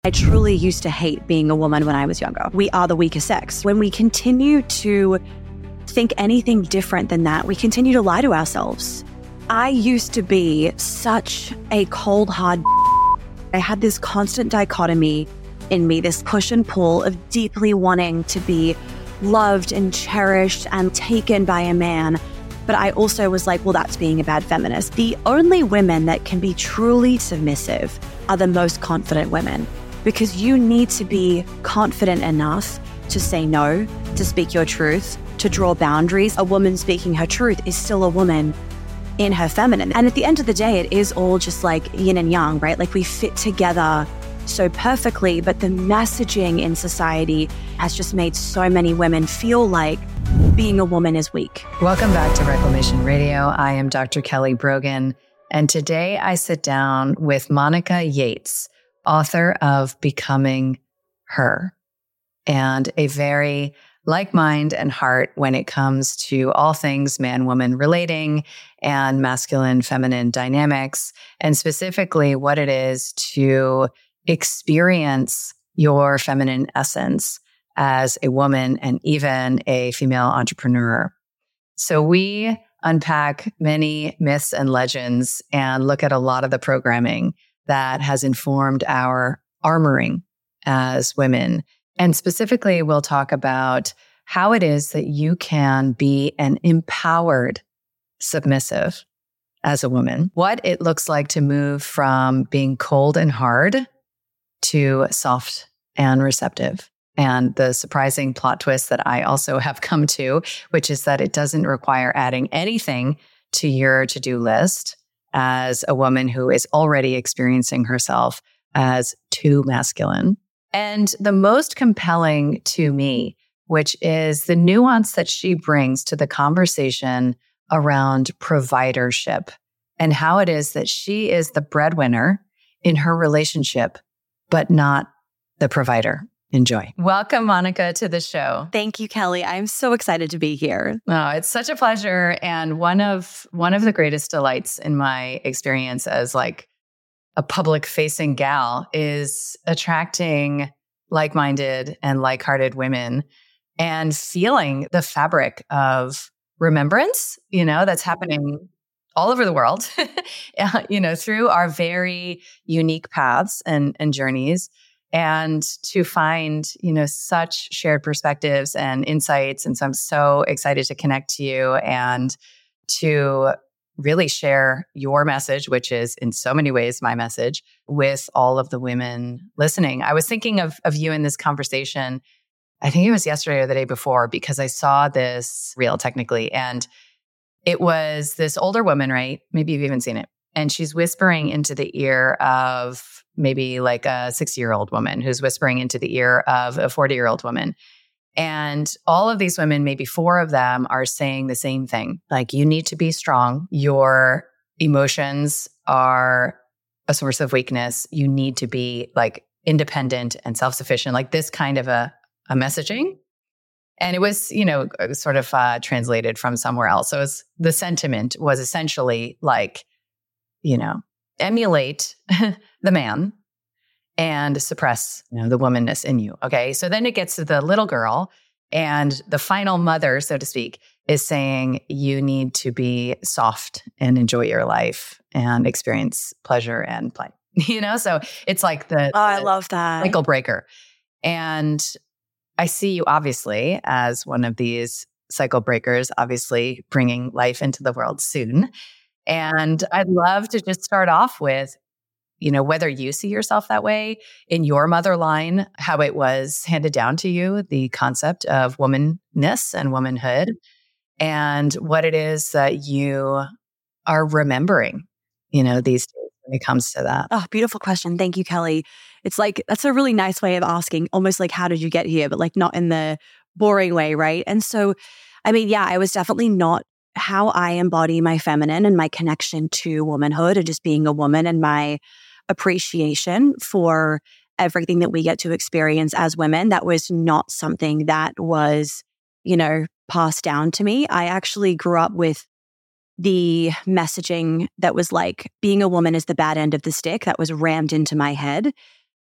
I truly used to hate being a woman when I was younger. We are the weaker sex. When we continue to think anything different than that, we continue to lie to ourselves. I used to be such a cold, hard I had this constant dichotomy in me, this push and pull of deeply wanting to be loved and cherished and taken by a man. But I also was like, well, that's being a bad feminist. The only women that can be truly submissive are the most confident women, because you need to be confident enough to say no, to speak your truth, to draw boundaries. A woman speaking her truth is still a woman in her feminine. And at the end of the day, it is all just like yin and yang, right? Like we fit together so perfectly, but the messaging in society has just made so many women feel like being a woman is weak. Welcome back to Reclamation Radio. I am Dr. Kelly Brogan, and today I sit down with Monica Yates, author of Becoming Her, and a very like mind and heart when it comes to all things man-woman relating and masculine-feminine dynamics, and specifically what it is to experience your feminine essence as a woman and even a female entrepreneur. So we unpack many myths and legends and look at a lot of the programming that has informed our armoring as women. And specifically, we'll talk about how it is that you can be an empowered submissive as a woman, what it looks like to move from being cold and hard to soft and receptive. And the surprising plot twist that I also have come to, which is that it doesn't require adding anything to your to-do list as a woman who is already experiencing herself as too masculine. And the most compelling to me, which is the nuance that she brings to the conversation around providership and how it is that she is the breadwinner in her relationship, but not the provider. Enjoy. Welcome, Monica, to the show. Thank you, Kelly. I'm so excited to be here. Oh, it's such a pleasure. And one of the greatest delights in my experience as like a public facing gal is attracting like-minded and like-hearted women and feeling the fabric of remembrance, that's happening all over the world, through our very unique paths and journeys. And to find, such shared perspectives and insights. And so I'm so excited to connect to you and to really share your message, which is in so many ways my message, with all of the women listening. I was thinking of you in this conversation, I think it was yesterday or the day before, because I saw this reel technically, and it was this older woman, right? Maybe you've even seen it. And she's whispering into the ear of maybe like a 60-year-old woman who's whispering into the ear of a 40-year-old woman. And all of these women, maybe four of them, are saying the same thing. Like, you need to be strong. Your emotions are a source of weakness. You need to be like independent and self-sufficient, like this kind of a messaging. And it was, sort of translated from somewhere else. So the sentiment was essentially like, emulate the man and suppress, the womanness in you. Okay. So then it gets to the little girl, and the final mother, so to speak, is saying you need to be soft and enjoy your life and experience pleasure and play. So it's like I love that cycle breaker. And I see you obviously as one of these cycle breakers, obviously bringing life into the world soon. And I'd love to just start off with, whether you see yourself that way in your mother line, how it was handed down to you, the concept of womanness and womanhood, and what it is that you are remembering, these days when it comes to that. Oh, beautiful question. Thank you, Kelly. It's like, that's a really nice way of asking, almost like, how did you get here? But like not in the boring way, right? And so, I was definitely not how I embody my feminine and my connection to womanhood and just being a woman and my appreciation for everything that we get to experience as women. That was not something that was, passed down to me. I actually grew up with the messaging that was like, being a woman is the bad end of the stick. That was rammed into my head.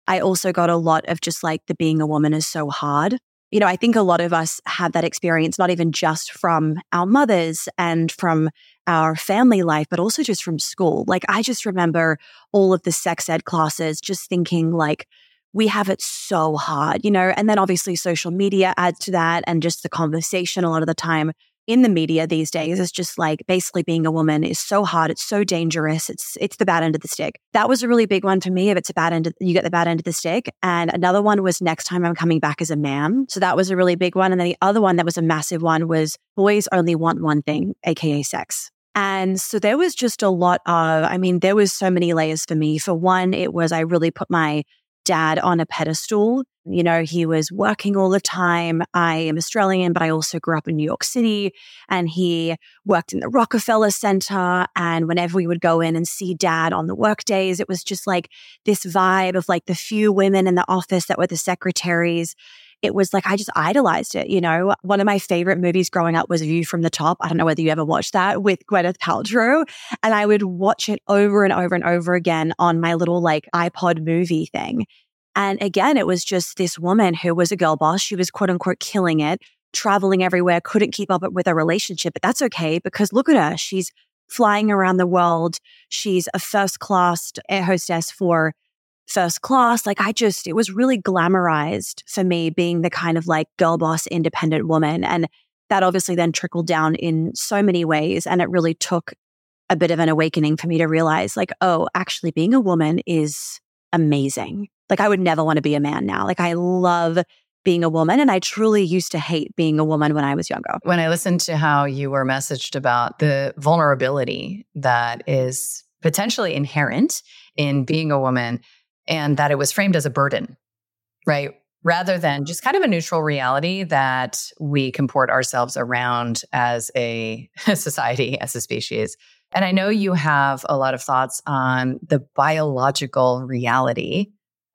I also got a lot of just like the being a woman is so hard. You know, I think a lot of us have that experience, not even just from our mothers and from our family life, but also just from school. Like, I just remember all of the sex ed classes just thinking like, we have it so hard, you know, and then obviously social media adds to that. And just the conversation a lot of the time in the media these days is just like basically being a woman is so hard. It's so dangerous. It's the bad end of the stick. That was a really big one for me. If it's a bad end, you get the bad end of the stick. And another one was next time I'm coming back as a man. So that was a really big one. And then the other one that was a massive one was boys only want one thing, AKA sex. And so there was just a lot of, I mean, there was so many layers for me. For one, it was, I really put my dad on a pedestal. You know, he was working all the time. I am Australian, but I also grew up in New York City, and he worked in the Rockefeller Center. And whenever we would go in and see dad on the work days, it was just like this vibe of like the few women in the office that were the secretaries. It was like, I just idolized it. You know, one of my favorite movies growing up was View from the Top. I don't know whether you ever watched that with Gwyneth Paltrow. And I would watch it over and over and over again on my little like iPod movie thing. And again, it was just this woman who was a girl boss. She was quote unquote killing it, traveling everywhere, couldn't keep up with her relationship. But that's okay, because look at her. She's flying around the world. She's a first class air hostess for first class. Like it was really glamorized for me being the kind of like girl boss, independent woman. And that obviously then trickled down in so many ways. And it really took a bit of an awakening for me to realize like, oh, actually being a woman is amazing. Like, I would never want to be a man now. Like, I love being a woman, and I truly used to hate being a woman when I was younger. When I listened to how you were messaged about the vulnerability that is potentially inherent in being a woman, and that it was framed as a burden, right? Rather than just kind of a neutral reality that we comport ourselves around as a society, as a species. And I know you have a lot of thoughts on the biological reality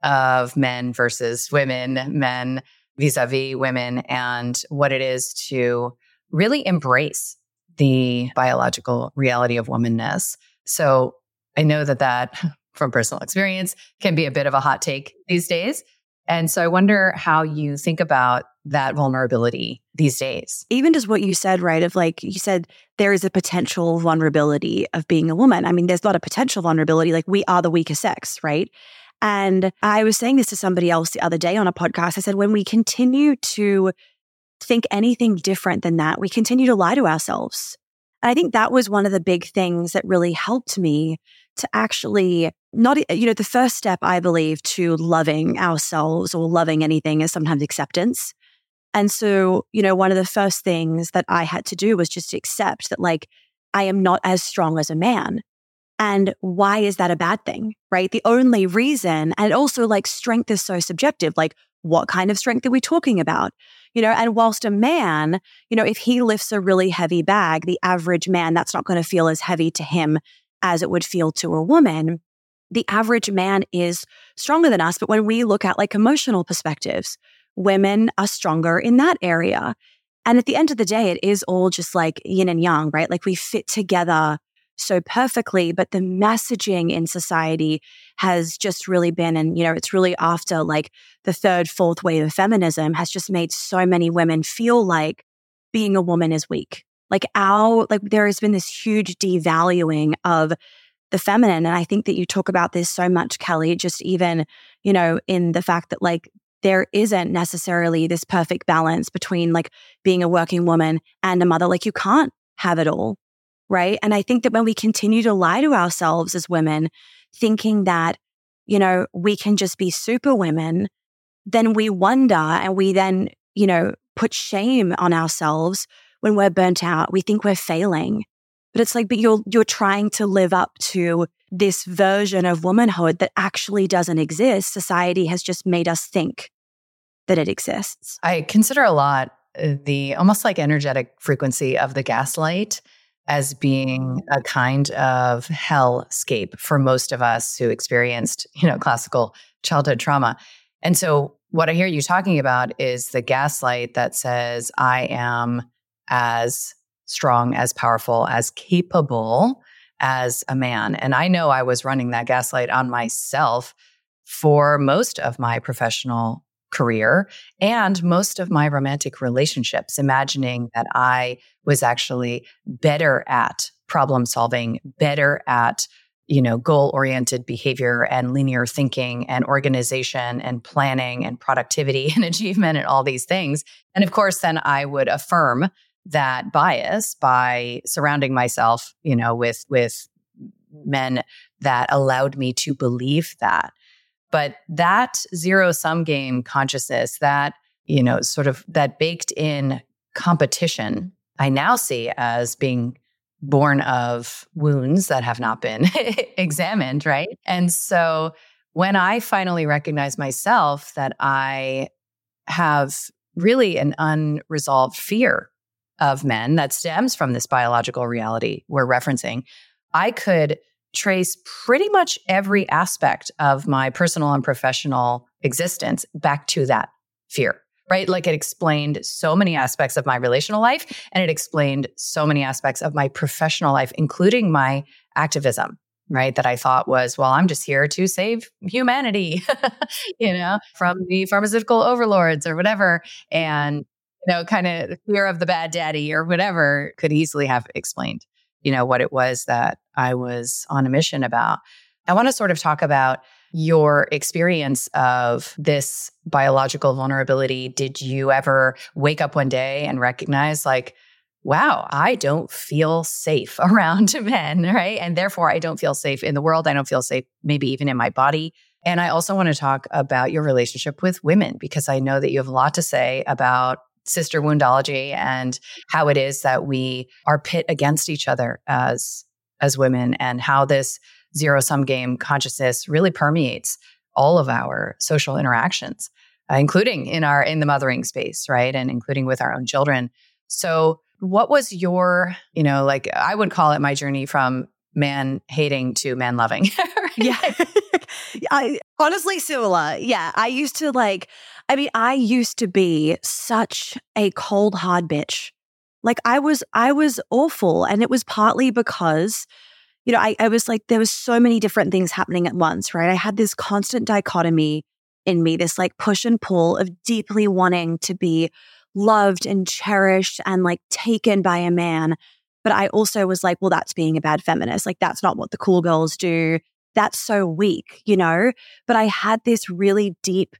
of men versus women, men vis-a-vis women, and what it is to really embrace the biological reality of womanness. So I know that from personal experience can be a bit of a hot take these days. And so I wonder how you think about that vulnerability these days. Even just what you said, right? Of like, you said there is a potential vulnerability of being a woman. I mean, there's not a potential vulnerability. Like, we are the weaker sex, right? And I was saying this to somebody else the other day on a podcast. I said, when we continue to think anything different than that, we continue to lie to ourselves. And I think that was one of the big things that really helped me to actually the first step, I believe, to loving ourselves or loving anything is sometimes acceptance. And so, one of the first things that I had to do was just to accept that, like, I am not as strong as a man. And why is that a bad thing, right? The only reason, and also like strength is so subjective, like what kind of strength are we talking about? And whilst a man, if he lifts a really heavy bag, the average man, that's not going to feel as heavy to him as it would feel to a woman. The average man is stronger than us. But when we look at like emotional perspectives, women are stronger in that area. And at the end of the day, it is all just like yin and yang, right? Like, we fit together so perfectly, but the messaging in society has just really been, and it's really after like the third, fourth wave of feminism has just made so many women feel like being a woman is weak. Like there has been this huge devaluing of the feminine. And I think that you talk about this so much, Kelly, just even, in the fact that like there isn't necessarily this perfect balance between like being a working woman and a mother. Like, you can't have it all. Right. And I think that when we continue to lie to ourselves as women, thinking that, we can just be super women, then we wonder and we then, put shame on ourselves when we're burnt out. We think we're failing. But it's like, but you're trying to live up to this version of womanhood that actually doesn't exist. Society has just made us think that it exists. I consider a lot the almost like energetic frequency of the gaslight as being a kind of hellscape for most of us who experienced, classical childhood trauma. And so what I hear you talking about is the gaslight that says, I am as strong, as powerful, as capable as a man. And I know I was running that gaslight on myself for most of my professional career and most of my romantic relationships, imagining that I was actually better at problem solving, better at, goal-oriented behavior and linear thinking and organization and planning and productivity and achievement and all these things. And of course, then I would affirm that bias by surrounding myself, with men that allowed me to believe that. But that zero-sum game consciousness, that, sort of that baked in competition, I now see as being born of wounds that have not been examined, right? And so when I finally recognize myself that I have really an unresolved fear of men that stems from this biological reality we're referencing, I could trace pretty much every aspect of my personal and professional existence back to that fear, right? Like it explained so many aspects of my relational life, and it explained so many aspects of my professional life, including my activism, right? That I thought was, well, I'm just here to save humanity, from the pharmaceutical overlords or whatever. And, kind of fear of the bad daddy or whatever could easily have explained, what it was that I was on a mission about. I want to sort of talk about your experience of this biological vulnerability. Did you ever wake up one day and recognize like, wow, I don't feel safe around men, right? And therefore I don't feel safe in the world. I don't feel safe maybe even in my body. And I also want to talk about your relationship with women, because I know that you have a lot to say about sister woundology and how it is that we are pit against each other as women, and how this zero-sum game consciousness really permeates all of our social interactions, including in the mothering space, right? And including with our own children. So what was your, I would call it my journey from man hating to man loving? Right? Yeah. I honestly similar. Yeah. I used to be such a cold, hard bitch. Like I was awful. And it was partly because, I was like, there was so many different things happening at once, right? I had this constant dichotomy in me, this like push and pull of deeply wanting to be loved and cherished and like taken by a man. But I also was like, well, that's being a bad feminist. Like that's not what the cool girls do. That's so weak, But I had this really deep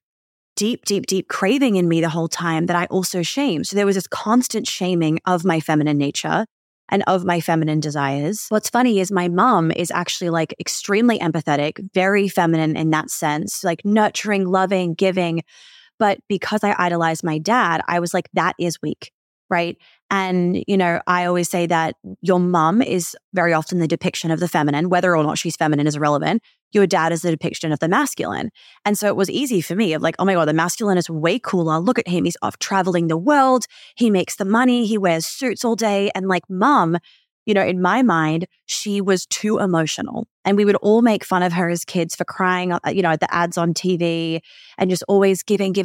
craving in me the whole time that I also shamed. So there was this constant shaming of my feminine nature and of my feminine desires. What's funny is my mom is actually like extremely empathetic, very feminine in that sense, like nurturing, loving, giving. But because I idolized my dad, I was like, that is weak, right? And, I always say that your mom is very often the depiction of the feminine, whether or not she's feminine is irrelevant. Your dad is the depiction of the masculine. And so it was easy for me of like, oh my God, the masculine is way cooler. Look at him. He's off traveling the world. He makes the money. He wears suits all day. And like mom, in my mind, she was too emotional. And we would all make fun of her as kids for crying, at the ads on TV and just always giving,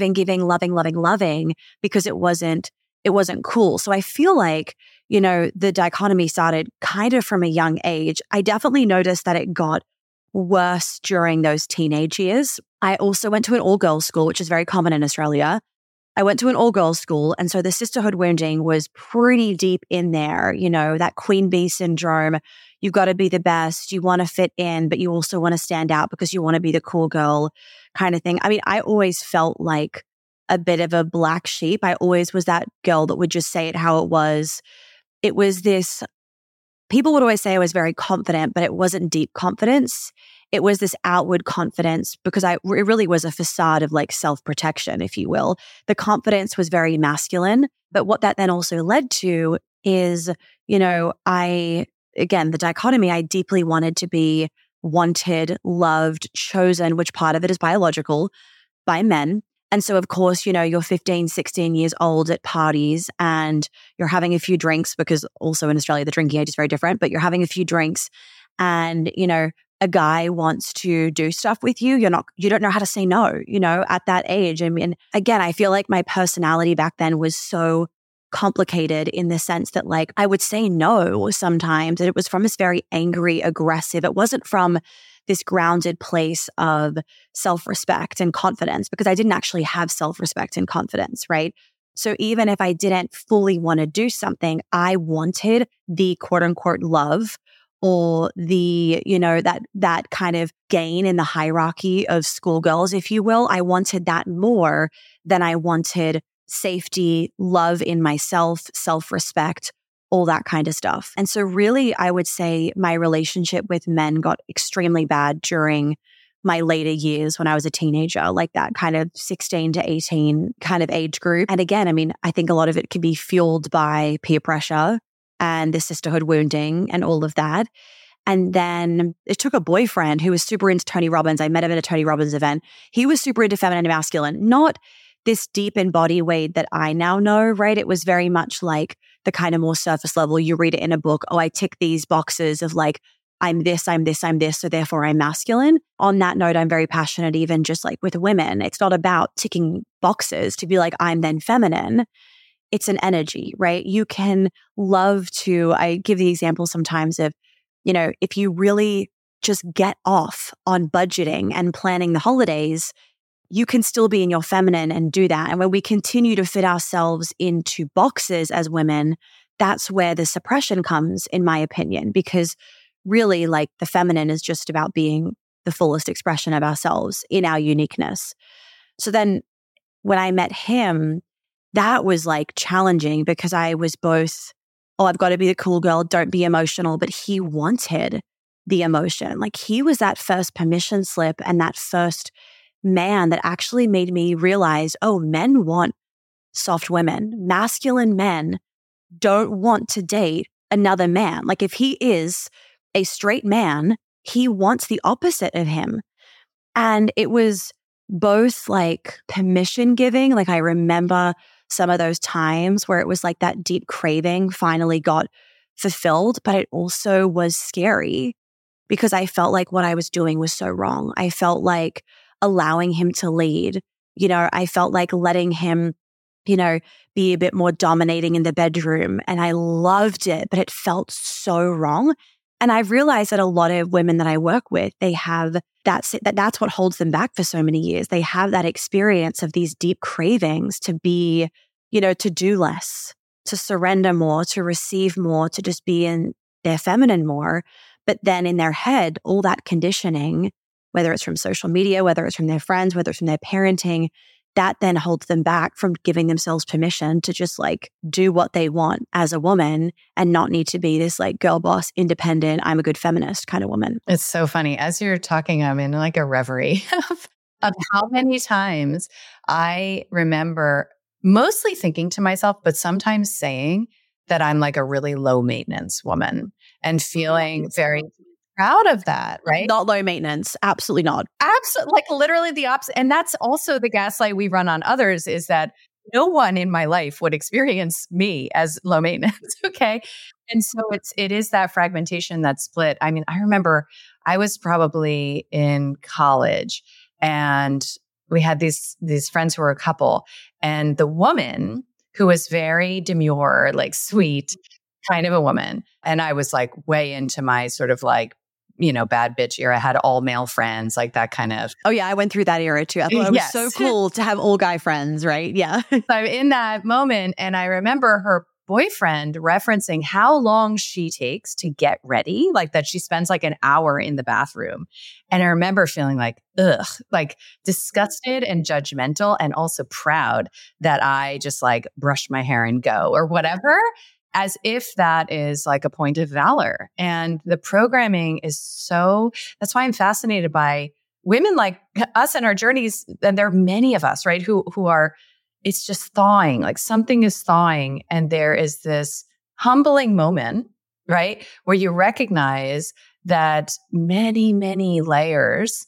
loving, because it wasn't cool. So I feel like, the dichotomy started kind of from a young age. I definitely noticed that it got worse during those teenage years. I also went to an all-girls school, which is very common in Australia. I went to an all-girls school, and so the sisterhood wounding was pretty deep in there, that queen bee syndrome. You've got to be the best. You want to fit in, but you also want to stand out because you want to be the cool girl kind of thing. I mean, I always felt like a bit of a black sheep. I always was that girl that would just say it how it was. It was this, people would always say I was very confident, but it wasn't deep confidence. It was this outward confidence because it really was a facade of like self-protection, if you will. The confidence was very masculine. But what that then also led to is, the dichotomy, I deeply wanted to be wanted, loved, chosen, which part of it is biological, by men. And so, of course, you're 15, 16 years old at parties and you're having a few drinks because also in Australia, the drinking age is very different, but you're having a few drinks and, a guy wants to do stuff with you. You don't know how to say no, at that age. I mean, again, I feel like my personality back then was so complicated in the sense that like I would say no sometimes, and it was from this very angry, aggressive, it wasn't from this grounded place of self-respect and confidence, because I didn't actually have self-respect and confidence, right? So even if I didn't fully want to do something, I wanted the quote unquote love or the, that kind of gain in the hierarchy of schoolgirls, if you will. I wanted that more than I wanted safety, love in myself, self-respect, all that kind of stuff. And so really, I would say my relationship with men got extremely bad during my later years when I was a teenager, like that kind of 16 to 18 kind of age group. And again, I mean, I think a lot of it can be fueled by peer pressure and the sisterhood wounding and all of that. And then it took a boyfriend who was super into Tony Robbins. I met him at a Tony Robbins event. He was super into feminine and masculine, not this deep in body weight that I now know, right? It was very much like the kind of more surface level. You read it in a book. Oh, I tick these boxes of like, I'm this, I'm this, I'm this, so therefore I'm masculine. On that note, I'm very passionate, even just like with women. It's not about ticking boxes to be like, I'm then feminine. It's an energy, right? You can love to, I give the example sometimes of, if you really just get off on budgeting and planning the holidays, you can still be in your feminine and do that. And when we continue to fit ourselves into boxes as women, that's where the suppression comes, in my opinion, because really like the feminine is just about being the fullest expression of ourselves in our uniqueness. So then when I met him, that was like challenging because I was both, I've got to be the cool girl, don't be emotional, but he wanted the emotion. Like he was that first permission slip and that first man that actually made me realize, men want soft women. Masculine men don't want to date another man. Like if he is a straight man, he wants the opposite of him. And it was both like permission giving. Like I remember some of those times where it was like that deep craving finally got fulfilled, but it also was scary because I felt like what I was doing was so wrong. I felt like allowing him to lead, I felt like letting him, be a bit more dominating in the bedroom. And I loved it, but it felt so wrong. And I've realized that a lot of women that I work with, they have that's what holds them back for so many years. They have that experience of these deep cravings to be, to do less, to surrender more, to receive more, to just be in their feminine more. But then in their head, all that conditioning, whether it's from social media, whether it's from their friends, whether it's from their parenting, that then holds them back from giving themselves permission to just like do what they want as a woman and not need to be this like girl boss, independent, I'm a good feminist kind of woman. It's so funny. As you're talking, I'm in like a reverie of how many times I remember mostly thinking to myself, but sometimes saying that I'm like a really low maintenance woman and feeling very proud of that, right? Not low maintenance. Absolutely not. Absolutely. Like literally the opposite. And that's also the gaslight we run on others is that no one in my life would experience me as low maintenance. Okay. And so it is that fragmentation, that split. I mean, I remember I was probably in college and we had these friends who were a couple, and the woman who was very demure, like sweet kind of a woman. And I was like way into my sort of like, bad bitch era. I had all male friends, like that kind of. Oh yeah, I went through that era too. I thought it was so cool to have all guy friends, right? Yeah. So I'm in that moment, and I remember her boyfriend referencing how long she takes to get ready, like that she spends like an hour in the bathroom. And I remember feeling like, like disgusted and judgmental and also proud that I just like brush my hair and go or whatever, as if that is like a point of valor. And the programming is that's why I'm fascinated by women like us and our journeys. And there are many of us, right, who are, it's just thawing, like something is thawing. And there is this humbling moment, right, where you recognize that many, many layers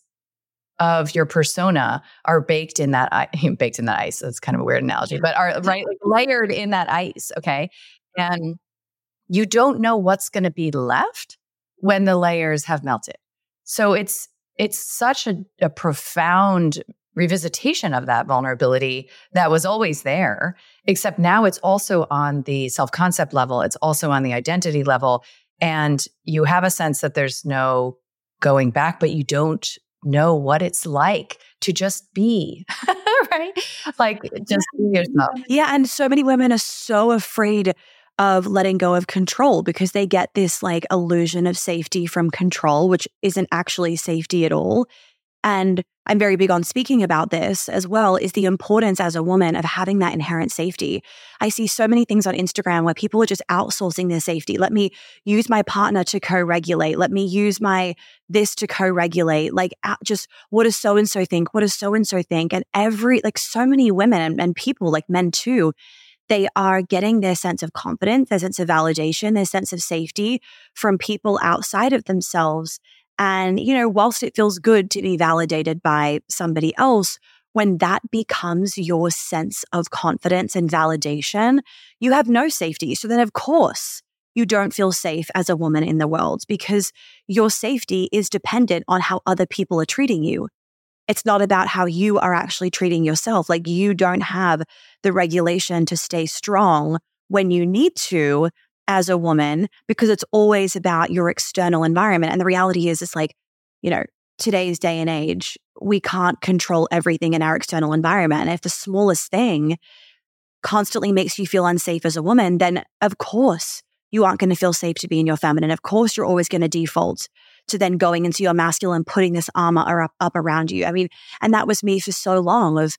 of your persona are baked in that ice. That's kind of a weird analogy, but are right, like layered in that ice. Okay. And you don't know what's going to be left when the layers have melted. So it's such a profound revisitation of that vulnerability that was always there, except now it's also on the self-concept level. It's also on the identity level. And you have a sense that there's no going back, but you don't know what it's like to just be, right? Like just be yourself. Yeah. And so many women are so afraid of letting go of control because they get this like illusion of safety from control, which isn't actually safety at all. And I'm very big on speaking about this as well, is the importance as a woman of having that inherent safety. I see so many things on Instagram where people are just outsourcing their safety. Let me use my partner to co-regulate. Let me use my this to co-regulate. Like just what does so-and-so think? What does so-and-so think? And so many women and people, like men too, they are getting their sense of confidence, their sense of validation, their sense of safety from people outside of themselves. And, whilst it feels good to be validated by somebody else, when that becomes your sense of confidence and validation, you have no safety. So then, of course, you don't feel safe as a woman in the world because your safety is dependent on how other people are treating you. It's not about how you are actually treating yourself. Like you don't have the regulation to stay strong when you need to as a woman, because it's always about your external environment. And the reality is, it's like, today's day and age, we can't control everything in our external environment. And if the smallest thing constantly makes you feel unsafe as a woman, then of course you aren't going to feel safe to be in your feminine. Of course, you're always going to default to then going into your masculine, putting this armor up around you. I mean, and that was me for so long of,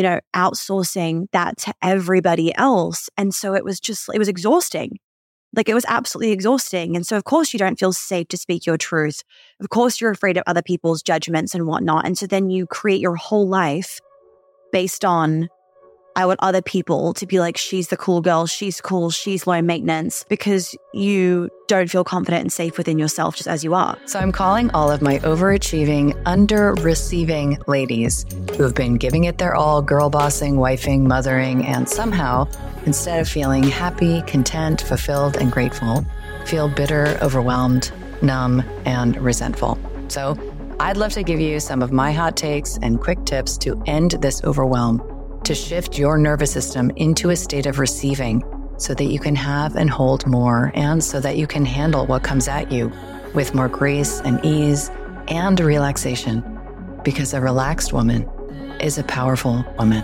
outsourcing that to everybody else. And so it was exhausting. Like it was absolutely exhausting. And so of course you don't feel safe to speak your truth. Of course you're afraid of other people's judgments and whatnot. And so then you create your whole life based on, I want other people to be like, she's the cool girl, she's cool, she's low maintenance, because you don't feel confident and safe within yourself just as you are. So I'm calling all of my overachieving, under-receiving ladies who have been giving it their all, girl bossing, wifing, mothering, and somehow, instead of feeling happy, content, fulfilled, and grateful, feel bitter, overwhelmed, numb, and resentful. So I'd love to give you some of my hot takes and quick tips to end this overwhelm, to shift your nervous system into a state of receiving so that you can have and hold more, and so that you can handle what comes at you with more grace and ease and relaxation, because a relaxed woman is a powerful woman.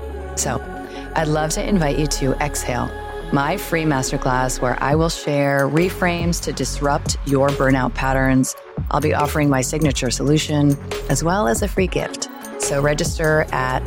So I'd love to invite you to Exhale, my free masterclass where I will share reframes to disrupt your burnout patterns. I'll be offering my signature solution as well as a free gift. So register at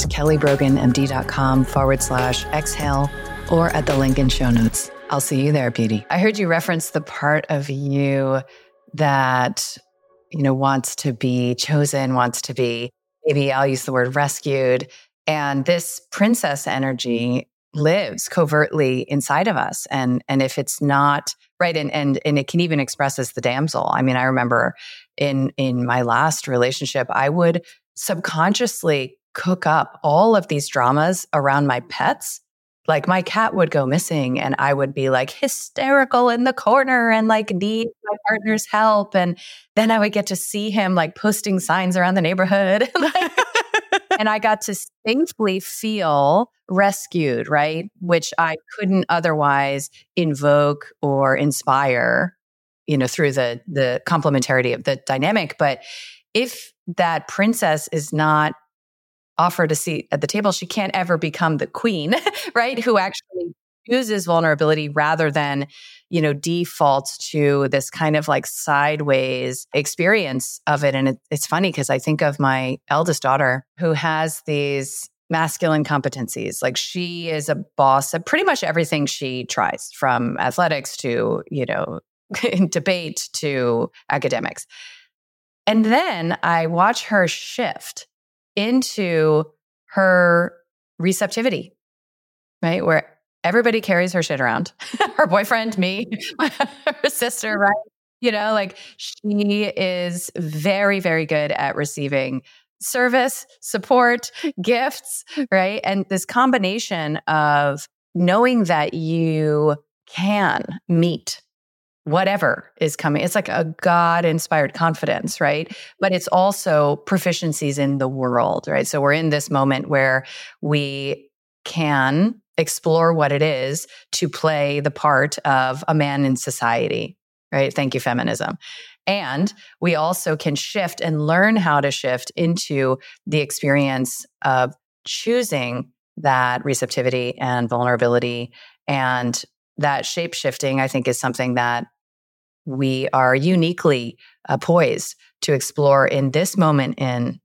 kellybroganmd.com/exhale or at the link in show notes. I'll see you there, beauty. I heard you reference the part of you that, wants to be chosen, wants to be, maybe I'll use the word rescued. And this princess energy lives covertly inside of us. And if it's not right, and it can even express as the damsel. I mean, I remember in my last relationship, I would subconsciously cook up all of these dramas around my pets. Like my cat would go missing and I would be like hysterical in the corner and like need my partner's help. And then I would get to see him like posting signs around the neighborhood. And I got to safely feel rescued, right? Which I couldn't otherwise invoke or inspire, through the complementarity of the dynamic. But if that princess is not offered a seat at the table, she can't ever become the queen, right? Who actually chooses vulnerability rather than, defaults to this kind of like sideways experience of it. And it's funny because I think of my eldest daughter who has these masculine competencies. Like she is a boss at pretty much everything she tries, from athletics to, debate to academics. And then I watch her shift into her receptivity, right? Where everybody carries her shit around. Her boyfriend, me, her sister, right? Like she is very, very good at receiving service, support, gifts, right? And this combination of knowing that you can meet whatever is coming. It's like a God-inspired confidence, right? But it's also proficiencies in the world, right? So we're in this moment where we can explore what it is to play the part of a man in society, right? Thank you, feminism. And we also can shift and learn how to shift into the experience of choosing that receptivity and vulnerability. And that shape shifting, I think, is something that we are uniquely poised to explore in this moment in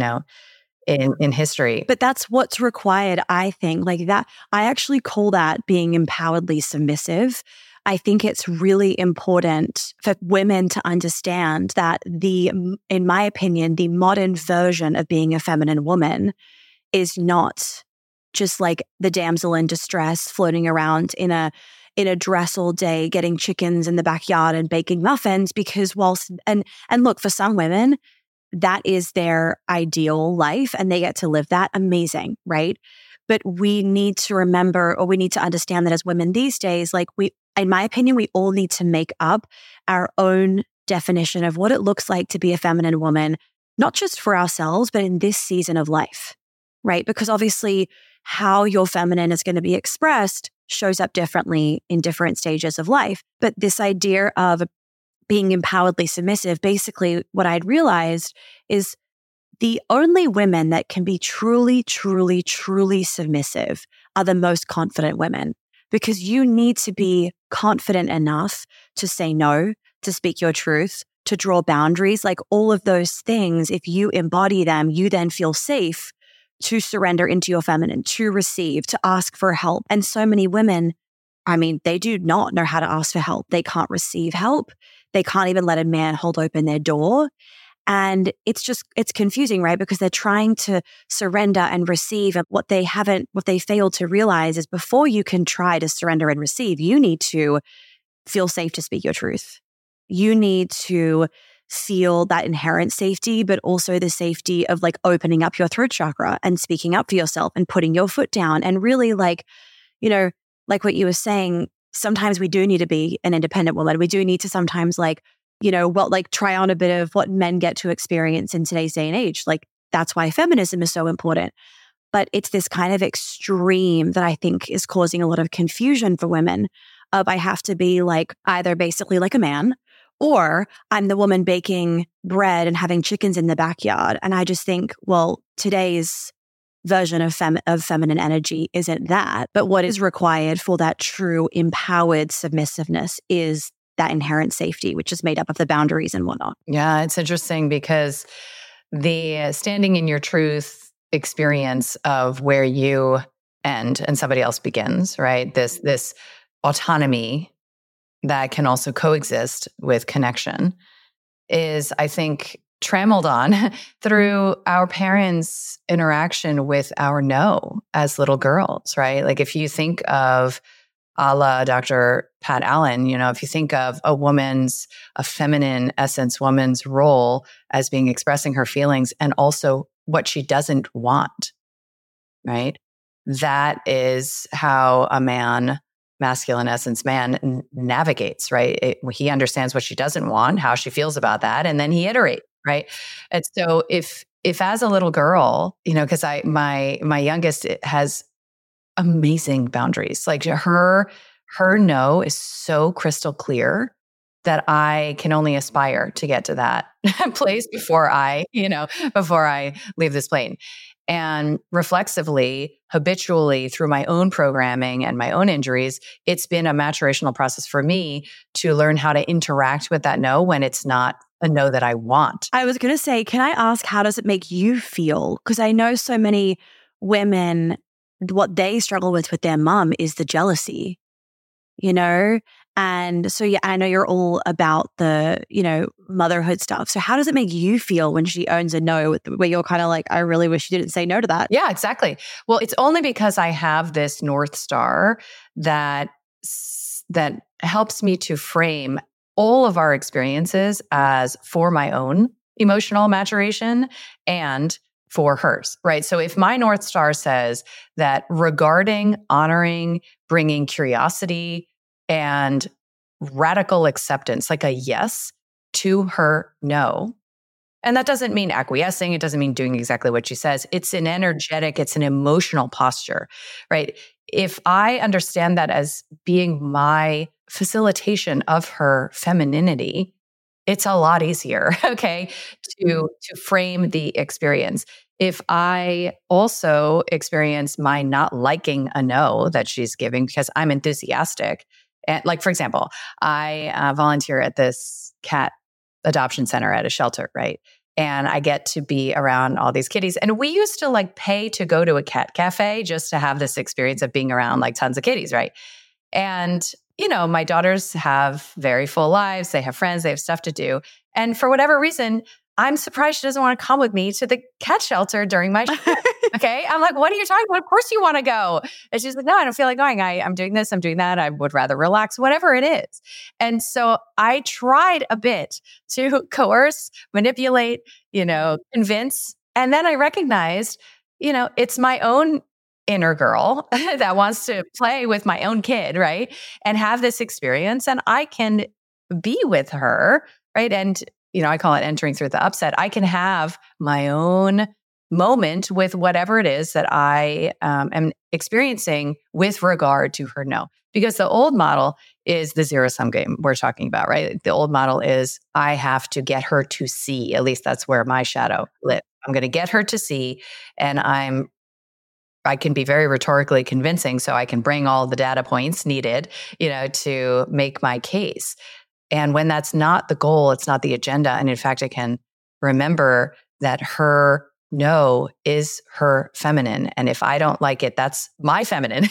history. But that's what's required, I think. Like that, I actually call that being empoweredly submissive. I think it's really important for women to understand that in my opinion, the modern version of being a feminine woman is not just like the damsel in distress floating around in a dress all day, getting chickens in the backyard and baking muffins, because and look, for some women, that is their ideal life and they get to live that. Amazing, right? But we need to remember, or we need to understand that as women these days, like in my opinion, we all need to make up our own definition of what it looks like to be a feminine woman, not just for ourselves, but in this season of life, right? Because obviously how your feminine is going to be expressed shows up differently in different stages of life. But this idea of being empoweredly submissive, basically what I'd realized is the only women that can be truly, truly, truly submissive are the most confident women, because you need to be confident enough to say no, to speak your truth, to draw boundaries, like all of those things. If you embody them, you then feel safe to surrender into your feminine, to receive, to ask for help. And so many women, I mean, they do not know how to ask for help. They can't receive help. They can't even let a man hold open their door. And it's confusing, right? Because they're trying to surrender and receive. And what they failed to realize is before you can try to surrender and receive, you need to feel safe to speak your truth. You need to feel that inherent safety, but also the safety of like opening up your throat chakra and speaking up for yourself and putting your foot down. And really like what you were saying, sometimes we do need to be an independent woman. We do need to sometimes try on a bit of what men get to experience in today's day and age. Like that's why feminism is so important. But it's this kind of extreme that I think is causing a lot of confusion for women of I have to be like either basically like a man, or I'm the woman baking bread and having chickens in the backyard. And I just think, well, today's version of feminine energy isn't that. But what is required for that true empowered submissiveness is that inherent safety, which is made up of the boundaries and whatnot. Yeah, it's interesting because the standing in your truth experience of where you end and somebody else begins, right? This autonomy that can also coexist with connection is, I think, trammeled on through our parents' interaction with our no as little girls, right? Like if you think of a la Dr. Pat Allen, if you think of a feminine essence woman's role as being expressing her feelings and also what she doesn't want, right? That is how a masculine essence man navigates, right? He understands what she doesn't want, how she feels about that, and then he iterates, right? And so if as a little girl, because my youngest has amazing boundaries. Like her no is so crystal clear that I can only aspire to get to that place before I leave this plane. And reflexively, habitually, through my own programming and my own injuries, it's been a maturational process for me to learn how to interact with that no when it's not a no that I want. I was going to say, can I ask, how does it make you feel? Because I know so many women, what they struggle with their mom is the jealousy, And so, yeah, I know you're all about the, motherhood stuff. So how does it make you feel when she owns a no, where you're kind of like, I really wish you didn't say no to that? Yeah, exactly. Well, it's only because I have this North Star that helps me to frame all of our experiences as for my own emotional maturation and for hers, right? So if my North Star says that regarding, honoring, bringing curiosity and radical acceptance, like a yes to her no, and that doesn't mean acquiescing. It doesn't mean doing exactly what she says. It's an energetic, it's an emotional posture, right? If I understand that as being my facilitation of her femininity, it's a lot easier, okay, to frame the experience. If I also experience my not liking a no that she's giving because I'm enthusiastic, and like, for example, I volunteer at this cat adoption center at a shelter, right? And I get to be around all these kitties. And we used to like pay to go to a cat cafe just to have this experience of being around like tons of kitties, right? And, my daughters have very full lives. They have friends, they have stuff to do. And for whatever reason, I'm surprised she doesn't want to come with me to the cat shelter during my shift. Okay. I'm like, what are you talking about? Of course you want to go. And she's like, no, I don't feel like going. I'm doing this. I'm doing that. I would rather relax, whatever it is. And so I tried a bit to coerce, manipulate, convince. And then I recognized, it's my own inner girl that wants to play with my own kid, right? And have this experience. And I can be with her, right? And I call it entering through the upset. I can have my own moment with whatever it is that I am experiencing with regard to her no. Because the old model is the zero-sum game we're talking about, right? The old model is I have to get her to see. At least that's where my shadow lives. I'm going to get her to see, and I can be very rhetorically convincing, so I can bring all the data points needed, to make my case. And when that's not the goal, it's not the agenda. And in fact, I can remember that her no is her feminine. And if I don't like it, that's my feminine,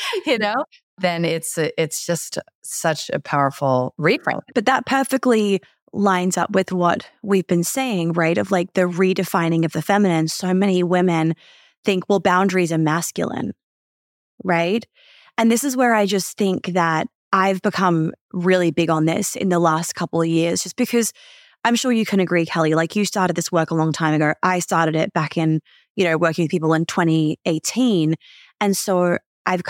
then it's just such a powerful reframe. But that perfectly lines up with what we've been saying, right? Of like the redefining of the feminine. So many women think, well, boundaries are masculine, right? And this is where I just think that I've become really big on this in the last couple of years, just because I'm sure you can agree, Kelly, like you started this work a long time ago. I started it back in, working with people in 2018. And so I've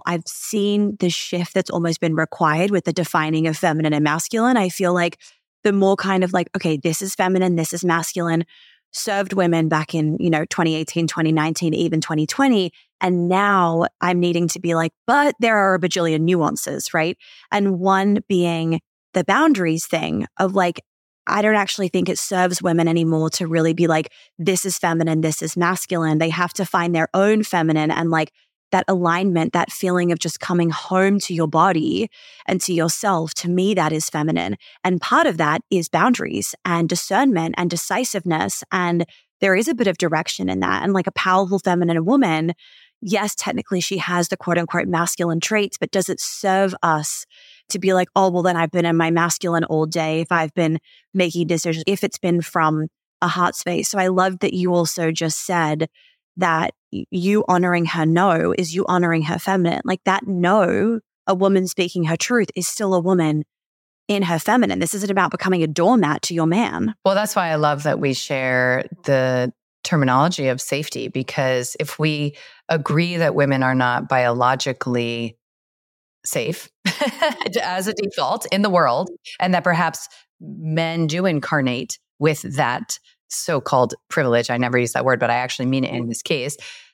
seen the shift that's almost been required with the defining of feminine and masculine. I feel like the more kind of like, okay, this is feminine, this is masculine, served women back in, 2018, 2019, even 2020. And now I'm needing to be like, but there are a bajillion nuances, right? And one being the boundaries thing of like, I don't actually think it serves women anymore to really be like, this is feminine, this is masculine. They have to find their own feminine and like that alignment, that feeling of just coming home to your body and to yourself. To me, that is feminine. And part of that is boundaries and discernment and decisiveness. And there is a bit of direction in that. And like a powerful feminine woman, yes, technically she has the quote unquote masculine traits, but does it serve us to be like, oh, well, then I've been in my masculine all day if I've been making decisions, if it's been from a heart space. So I love that you also just said that you honoring her no is you honoring her feminine. Like that no, a woman speaking her truth is still a woman in her feminine. This isn't about becoming a doormat to your man. Well, that's why I love that we share the terminology of safety, because if we agree that women are not biologically safe as a default in the world, and that perhaps men do incarnate with that so-called privilege, I never use that word, but I actually mean it in this case,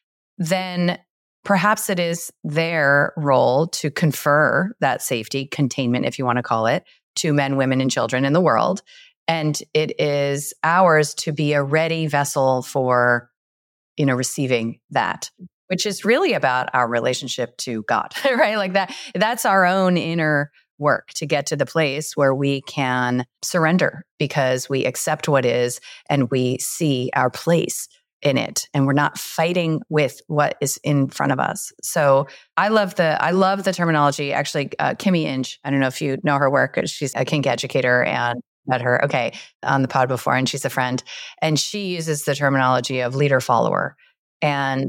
then perhaps it is their role to confer that safety, containment, if you want to call it, to men, women, and children in the world. And it is ours to be a ready vessel for, receiving that, which is really about our relationship to God, right? Like that's our own inner work to get to the place where we can surrender because we accept what is and we see our place in it, and we're not fighting with what is in front of us. So I love the terminology. Actually, Kimmy Inge, I don't know if you know her work. She's a kink educator and met her on the pod before, and she's a friend, and she uses the terminology of leader follower. And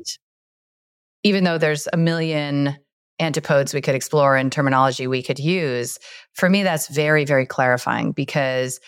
even though there's a million antipodes we could explore and terminology we could use, for me, that's very, very clarifying, because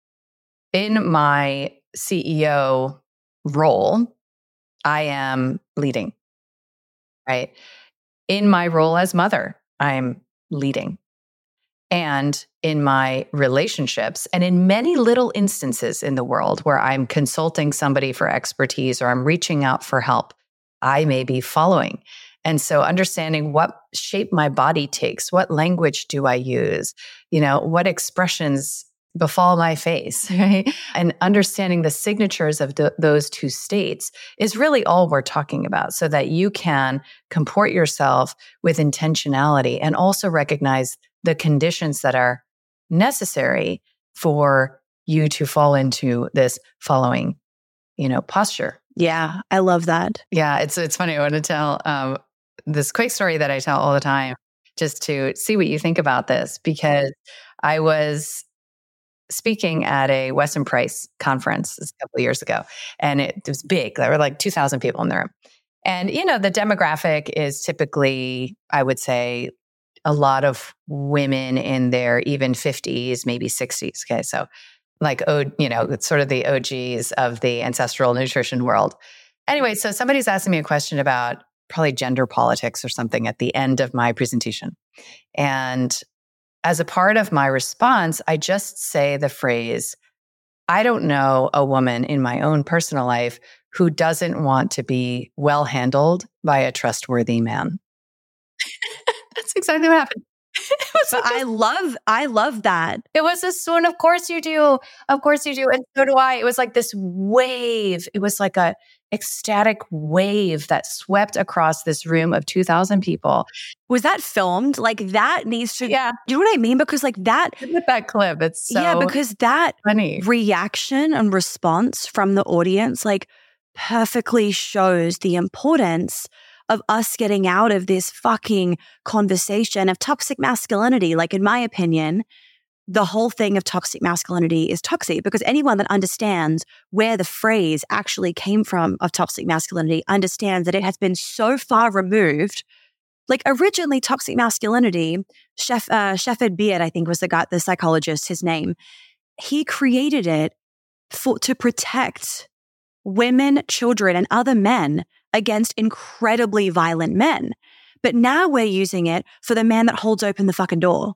in my CEO role, I am leading, right? In my role as mother, I'm leading. And in my relationships, and in many little instances in the world where I'm consulting somebody for expertise or I'm reaching out for help, I may be following. And so understanding what shape my body takes, what language do I use, what expressions befall my face, right? And understanding the signatures of those two states is really all we're talking about, so that you can comport yourself with intentionality and also recognize the conditions that are necessary for you to fall into this following, posture. Yeah, I love that. Yeah, it's funny. I want to tell this quick story that I tell all the time, just to see what you think about this, because I was speaking at a Weston Price conference a couple of years ago, and it was big. There were like 2,000 people in the room. And, the demographic is typically, I would say, a lot of women in their even 50s, maybe 60s. Okay. So like, it's sort of the OGs of the ancestral nutrition world. Anyway, so somebody's asking me a question about probably gender politics or something at the end of my presentation. And as a part of my response, I just say the phrase, I don't know a woman in my own personal life who doesn't want to be well handled by a trustworthy man. That's exactly what happened. But I love that. It was a swoon. Of course you do. Of course you do. And so do I. It was like this wave. It was like a ecstatic wave that swept across this room of 2,000 people. Was that filmed? Like that needs to, yeah. You know what I mean? Because like that, with that clip, it's so yeah, because that funny reaction and response from the audience, like perfectly shows the importance of us getting out of this fucking conversation of toxic masculinity. Like, in my opinion, the whole thing of toxic masculinity is toxic, because anyone that understands where the phrase actually came from of toxic masculinity understands that it has been so far removed. Like, originally, toxic masculinity, Sheffield Beard, I think was the psychologist, his name, he created it to protect women, children, and other men against incredibly violent men. But now we're using it for the man that holds open the fucking door.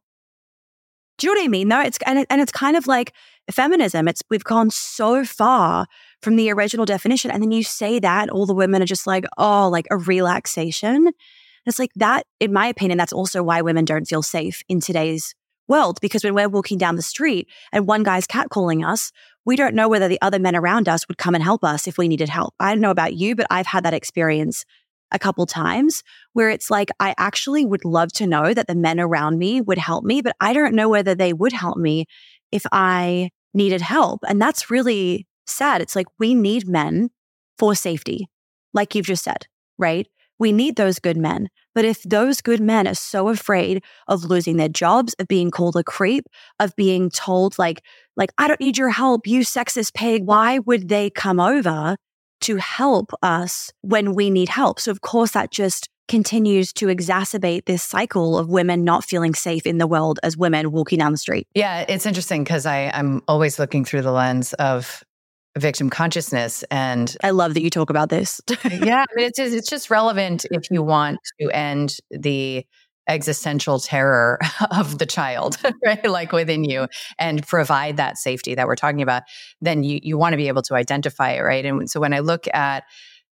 Do you know what I mean? No, it's kind of like feminism. We've gone so far from the original definition, and then you say that all the women are just like, oh, like a relaxation. It's like that. In my opinion, that's also why women don't feel safe in today's world, because when we're walking down the street and one guy's catcalling us, we don't know whether the other men around us would come and help us if we needed help. I don't know about you, but I've had that experience a couple times where it's like, I actually would love to know that the men around me would help me, but I don't know whether they would help me if I needed help. And that's really sad. It's like, we need men for safety, like you've just said, right? We need those good men. But if those good men are so afraid of losing their jobs, of being called a creep, of being told like, I don't need your help, you sexist pig, why would they come over to help us when we need help? So of course that just continues to exacerbate this cycle of women not feeling safe in the world as women walking down the street. Yeah, it's interesting because I'm always looking through the lens of victim consciousness. And I love that you talk about this. Yeah, I mean, it's just relevant if you want to end the existential terror of the child, right? Like within you, and provide that safety that we're talking about, then you want to be able to identify it, right? And so when I look at,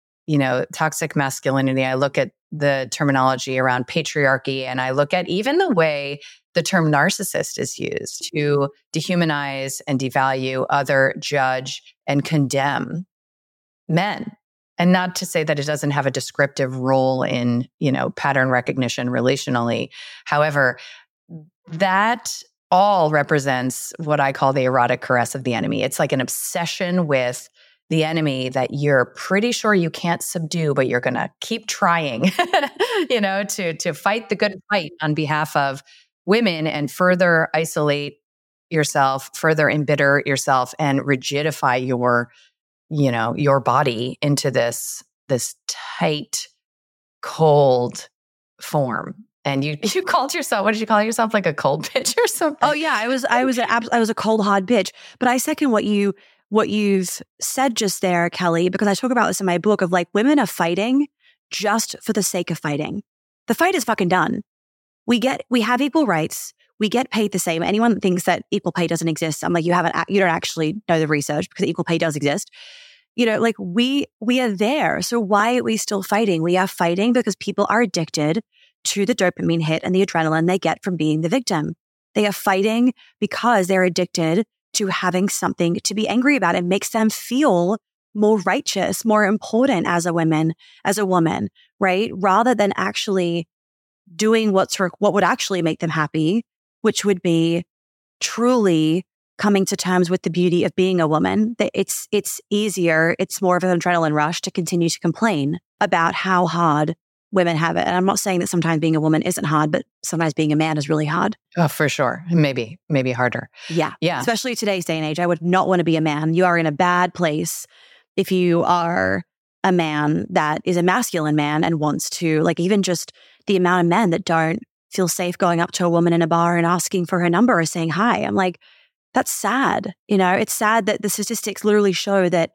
toxic masculinity, I look at the terminology around patriarchy, and I look at even the way the term narcissist is used to dehumanize and devalue, judge, and condemn men. And not to say that it doesn't have a descriptive role in, pattern recognition relationally. However, that all represents what I call the erotic caress of the enemy. It's like an obsession with the enemy that you're pretty sure you can't subdue, but you're going to keep trying, to fight the good fight on behalf of women and further isolate yourself, further embitter yourself, and rigidify your body into this tight, cold form. And you called yourself, what did you call yourself? Like a cold bitch or something? Oh yeah, I was a cold hard bitch. But I second what you've said just there, Kelly, because I talk about this in my book of like, women are fighting just for the sake of fighting. The fight is fucking done. We have equal rights. We get paid the same. Anyone that thinks that equal pay doesn't exist, I'm like, you don't actually know the research, because equal pay does exist. Like we are there. So why are we still fighting? We are fighting because people are addicted to the dopamine hit and the adrenaline they get from being the victim. They are fighting because they're addicted to having something to be angry about. It makes them feel more righteous, more important as a woman, right? Rather than actually doing what would actually make them happy, which would be truly coming to terms with the beauty of being a woman. That it's easier, it's more of an adrenaline rush to continue to complain about how hard women have it. And I'm not saying that sometimes being a woman isn't hard, but sometimes being a man is really hard. Oh, for sure. Maybe harder. Yeah. Yeah. Especially today's day and age. I would not want to be a man. You are in a bad place if you are a man that is a masculine man and wants to, like, even just the amount of men that don't feel safe going up to a woman in a bar and asking for her number or saying hi. I'm like, that's sad. It's sad that the statistics literally show that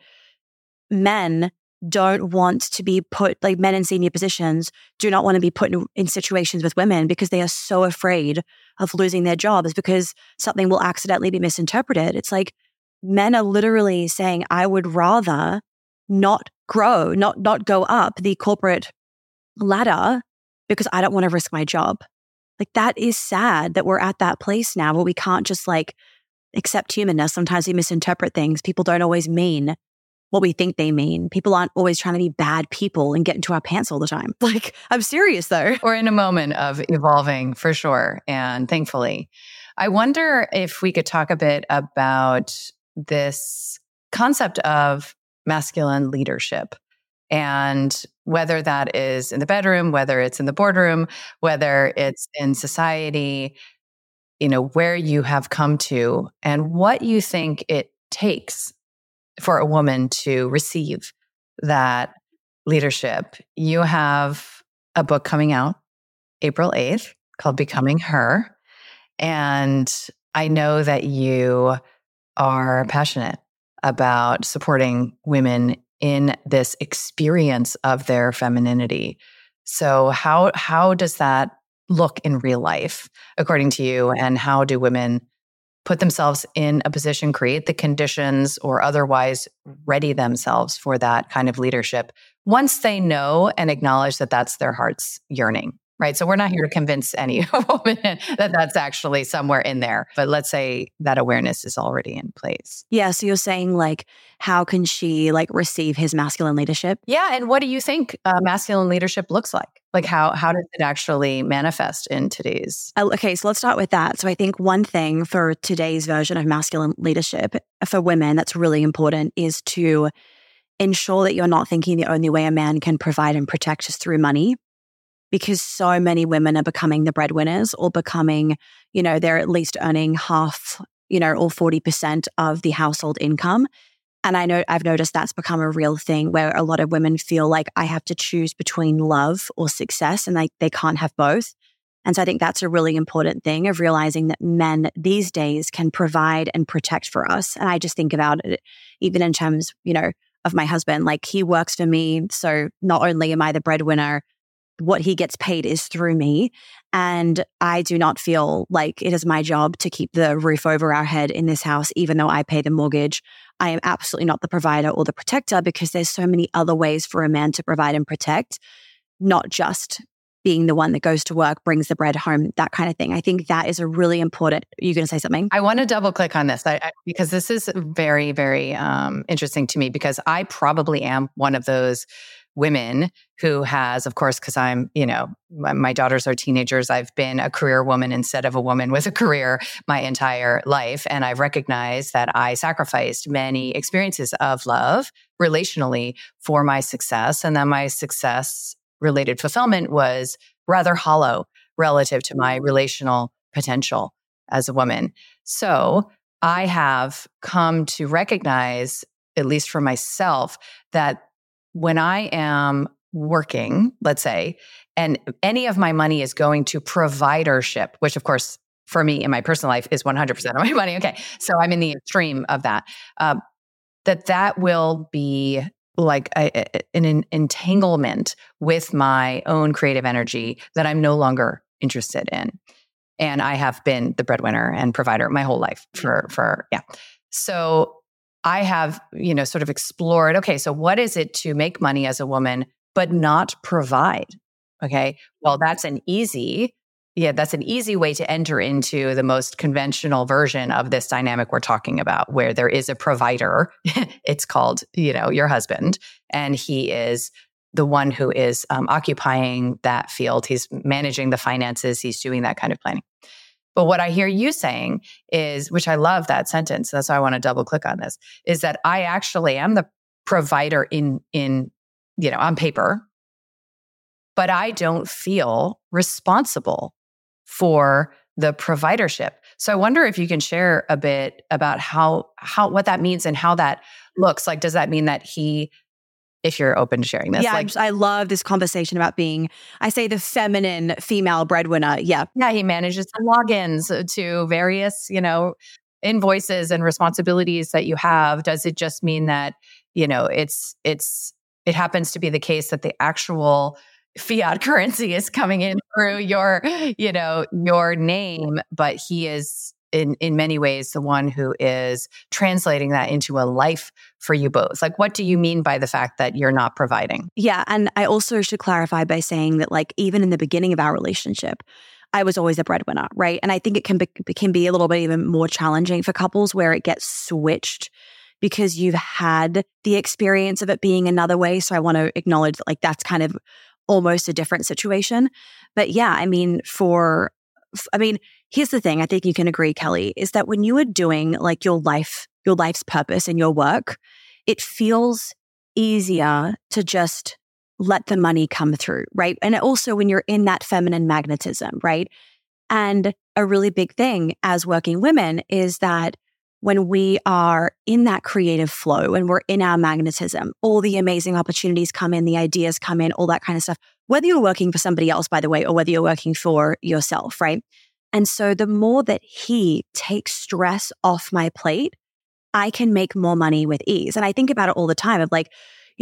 men don't want to be put, like men in senior positions do not want to be put in situations with women because they are so afraid of losing their jobs because something will accidentally be misinterpreted. It's like men are literally saying, I would rather not grow, not go up the corporate ladder because I don't want to risk my job. Like, that is sad that we're at that place now where we can't just like accept humanness. Sometimes we misinterpret things. People don't always mean what we think they mean. People aren't always trying to be bad people and get into our pants all the time. Like, I'm serious though. We're in a moment of evolving for sure. And thankfully, I wonder if we could talk a bit about this concept of masculine leadership and whether that is in the bedroom, whether it's in the boardroom, whether it's in society, where you have come to and what you think it takes for a woman to receive that leadership. You have a book coming out April 8th called Becoming Her. And I know that you are passionate about supporting women in this experience of their femininity. So how does that look in real life, according to you? And how do women put themselves in a position, create the conditions, or otherwise ready themselves for that kind of leadership once they know and acknowledge that that's their heart's yearning, right? So we're not here to convince any woman that that's actually somewhere in there, but let's say that awareness is already in place. Yeah. So you're saying, like, how can she receive his masculine leadership? Yeah. And what do you think masculine leadership looks like? Like, how does it actually manifest in today's? Okay, so let's start with that. So I think one thing for today's version of masculine leadership for women that's really important is to ensure that you're not thinking the only way a man can provide and protect is through money, because so many women are becoming the breadwinners or becoming, they're at least earning half, or 40% of the household income. And I've noticed that's become a real thing where a lot of women feel like I have to choose between love or success, and they can't have both. And so I think that's a really important thing of realizing that men these days can provide and protect for us. And I just think about it even in terms, of my husband. Like, he works for me. So not only am I the breadwinner, what he gets paid is through me. And I do not feel like it is my job to keep the roof over our head in this house, even though I pay the mortgage. I am absolutely not the provider or the protector, because there's so many other ways for a man to provide and protect, not just being the one that goes to work, brings the bread home, that kind of thing. I think that is a really important. Are you going to say something? I want to double click on this because this is very, very interesting to me, because I probably am one of those women who has, of course, because I'm, my daughters are teenagers, I've been a career woman instead of a woman with a career my entire life. And I've recognized that I sacrificed many experiences of love relationally for my success. And that my success related fulfillment was rather hollow relative to my relational potential as a woman. So I have come to recognize, at least for myself, that when I am working, let's say, and any of my money is going to providership, which of course, for me in my personal life is 100% of my money. Okay. So I'm in the extreme of that, that will be like an entanglement with my own creative energy that I'm no longer interested in. And I have been the breadwinner and provider my whole life for. So I have, sort of explored, okay, so what is it to make money as a woman, but not provide? Okay. Well, that's an easy that's an easy way to enter into the most conventional version of this dynamic we're talking about, where there is a provider. It's called, your husband, and he is the one who is occupying that field. He's managing the finances. He's doing that kind of planning. But what I hear you saying is, which I love that sentence, that's why I want to double click on this, is that I actually am the provider in on paper, but I don't feel responsible for the providership. So I wonder if you can share a bit about how what that means and how that looks like. Does that mean that if you're open to sharing this? Yeah, I love this conversation about being, I say, the feminine female breadwinner. Yeah. Yeah, he manages the logins to various, invoices and responsibilities that you have. Does it just mean that, it happens to be the case that the actual fiat currency is coming in through your name, but he is in many ways the one who is translating that into a life for you both? Like, what do you mean by the fact that you're not providing? Yeah. And I also should clarify by saying that, like, even in the beginning of our relationship, I was always a breadwinner, right? And I think it can be a little bit even more challenging for couples where it gets switched because you've had the experience of it being another way. So I want to acknowledge that, like, that's kind of almost a different situation. But yeah, I mean, here's the thing. I think you can agree, Kelly, is that when you are doing like your life's purpose in your work, it feels easier to just let the money come through, right? And also when you're in that feminine magnetism, right? And a really big thing as working women is that when we are in that creative flow and we're in our magnetism, all the amazing opportunities come in, the ideas come in, all that kind of stuff, whether you're working for somebody else, by the way, or whether you're working for yourself, right? And so the more that he takes stress off my plate, I can make more money with ease. And I think about it all the time of, like,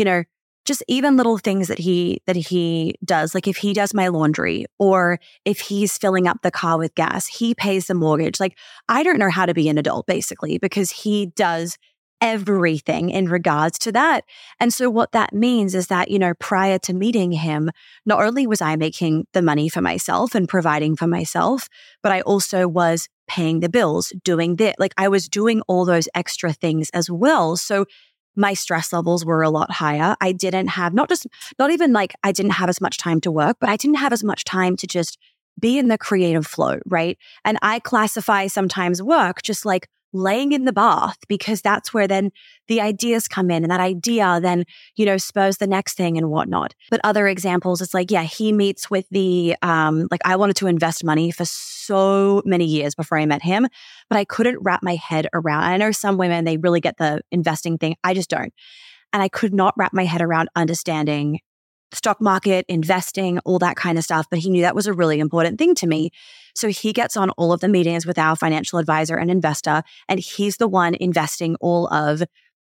just even little things that he does, like if he does my laundry or if he's filling up the car with gas, he pays the mortgage. Like, I don't know how to be an adult, basically, because he does everything in regards to that. And so what that means is that, prior to meeting him, not only was I making the money for myself and providing for myself, but I also was paying the bills, doing this. Like, I was doing all those extra things as well. So my stress levels were a lot higher. I didn't have, not even like I didn't have as much time to work, but I didn't have as much time to just be in the creative flow, right? And I classify sometimes work just like laying in the bath, because that's where then the ideas come in, and that idea then, spurs the next thing and whatnot. But other examples, it's like, yeah, he meets with the, like, I wanted to invest money for so many years before I met him, but I couldn't wrap my head around. I know some women, they really get the investing thing. I just don't. And I could not wrap my head around understanding stock market, investing, all that kind of stuff. But he knew that was a really important thing to me. So he gets on all of the meetings with our financial advisor and investor, and he's the one investing all of,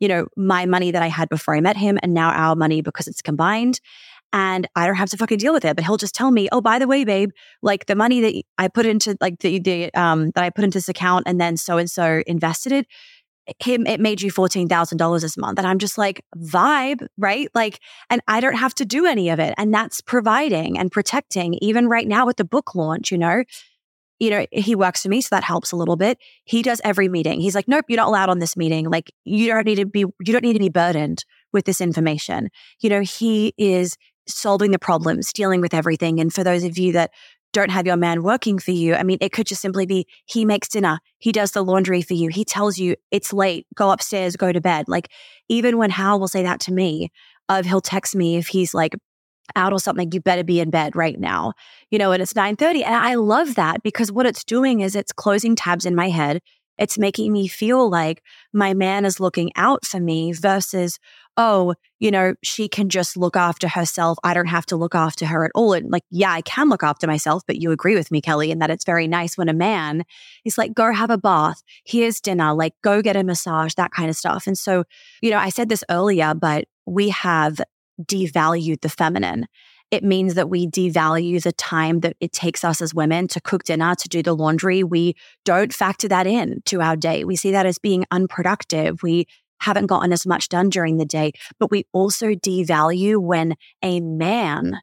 my money that I had before I met him, and now our money because it's combined. And I don't have to fucking deal with it, but he'll just tell me, oh, by the way, babe, like the money that I put into like that I put into this account and then so-and-so invested it, it made you $14,000 this month. And I'm just like, vibe, right? Like, and I don't have to do any of it. And that's providing and protecting. Even right now with the book launch, he works for me, so that helps a little bit. He does every meeting. He's like, nope, you're not allowed on this meeting. Like, you don't need to be burdened with this information. He is solving the problems, dealing with everything. And for those of you that don't have your man working for you, I mean, it could just simply be he makes dinner, he does the laundry for you, he tells you it's late, go upstairs, go to bed. Like, even when Hal will say that to me, he'll text me if he's like out or something, you better be in bed right now, and it's 9:30. And I love that, because what it's doing is it's closing tabs in my head. It's making me feel like my man is looking out for me versus, oh, she can just look after herself. I don't have to look after her at all. And like, yeah, I can look after myself, but you agree with me, Kelly, in that it's very nice when a man is like, go have a bath, here's dinner, like go get a massage, that kind of stuff. And so, I said this earlier, but we have devalued the feminine. It means that we devalue the time that it takes us as women to cook dinner, to do the laundry. We don't factor that in to our day. We see that as being unproductive. We haven't gotten as much done during the day, but we also devalue when a man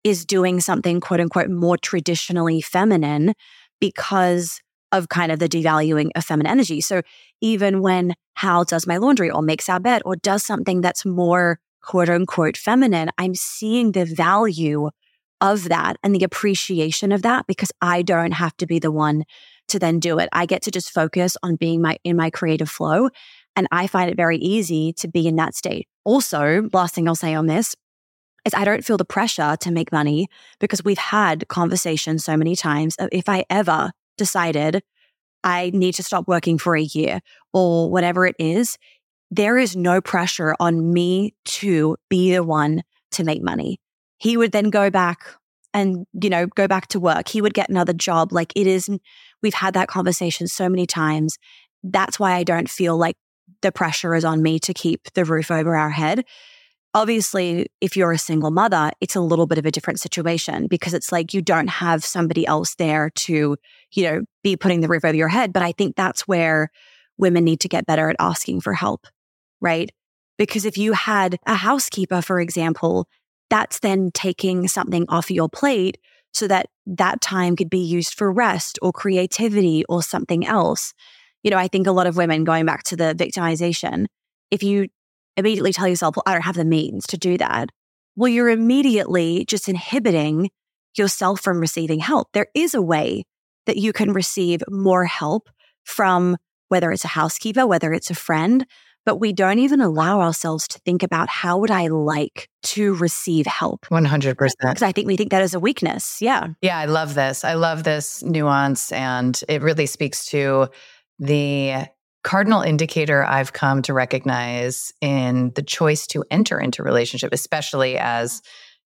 is doing something quote unquote more traditionally feminine because of kind of the devaluing of feminine energy. So even when Hal does my laundry or makes our bed or does something that's more quote unquote feminine, I'm seeing the value of that and the appreciation of that because I don't have to be the one to then do it. I get to just focus on being in my creative flow. And I find it very easy to be in that state. Also, last thing I'll say on this is I don't feel the pressure to make money because we've had conversations so many times of if I ever decided I need to stop working for a year or whatever it is, there is no pressure on me to be the one to make money. He would then go back and, go back to work. He would get another job. We've had that conversation so many times. That's why I don't feel like the pressure is on me to keep the roof over our head. Obviously, if you're a single mother, it's a little bit of a different situation because it's like you don't have somebody else there to, be putting the roof over your head. But I think that's where women need to get better at asking for help, right? Because if you had a housekeeper, for example, that's then taking something off your plate so that time could be used for rest or creativity or something else. I think a lot of women, going back to the victimization, if you immediately tell yourself, well, I don't have the means to do that, well, you're immediately just inhibiting yourself from receiving help. There is a way that you can receive more help from whether it's a housekeeper, whether it's a friend, but we don't even allow ourselves to think about how would I like to receive help? 100%. Because I think we think that is a weakness. Yeah. Yeah, I love this. I love this nuance. And it really speaks to the cardinal indicator I've come to recognize in the choice to enter into relationship, especially as,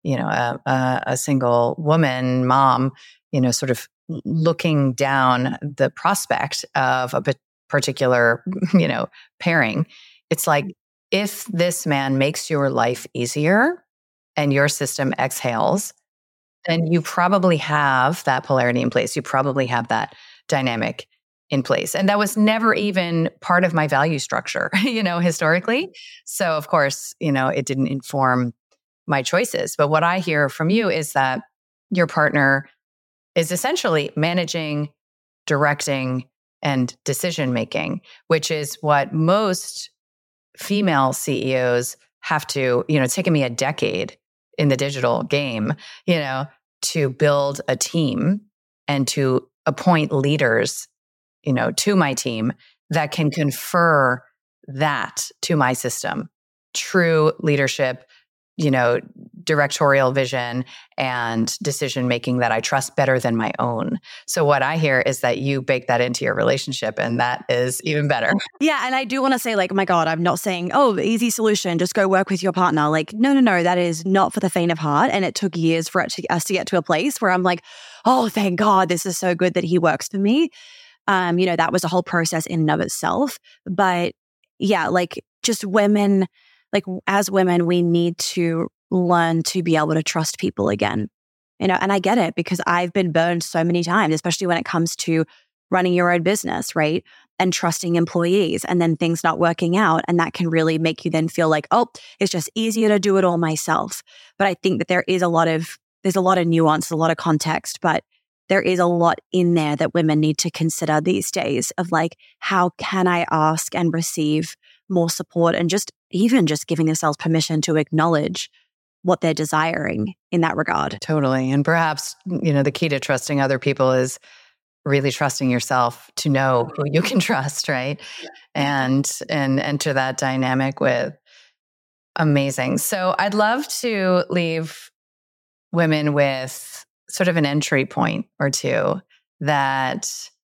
a single woman, mom, sort of looking down the prospect of a particular, pairing. It's like, if this man makes your life easier and your system exhales, then you probably have that polarity in place. You probably have that dynamic in place. And that was never even part of my value structure, historically. So of course, it didn't inform my choices. But what I hear from you is that your partner is essentially managing, directing, and decision-making, which is what most female CEOs have to, it's taken me a decade in the digital game, to build a team and to appoint leaders, to my team that can confer that to my system. True leadership, directorial vision and decision-making that I trust better than my own. So what I hear is that you bake that into your relationship, and that is even better. Yeah. And I do want to say, my God, I'm not saying, oh, easy solution, just go work with your partner. No, that is not for the faint of heart. And it took years for us to get to a place where I'm like, oh, thank God, this is so good that he works for me. That was a whole process in and of itself. But yeah, just women, as women, we need to learn to be able to trust people again, and I get it because I've been burned so many times, especially when it comes to running your own business, right? And trusting employees and then things not working out. And that can really make you then feel like, oh, it's just easier to do it all myself. But I think that there's a lot of nuance, a lot of context, but there is a lot in there that women need to consider these days of how can I ask and receive more support and just giving themselves permission to acknowledge what they're desiring in that regard. Totally. And perhaps, the key to trusting other people is really trusting yourself to know who you can trust, right? And enter that dynamic with. Amazing. So I'd love to leave women with sort of an entry point or two that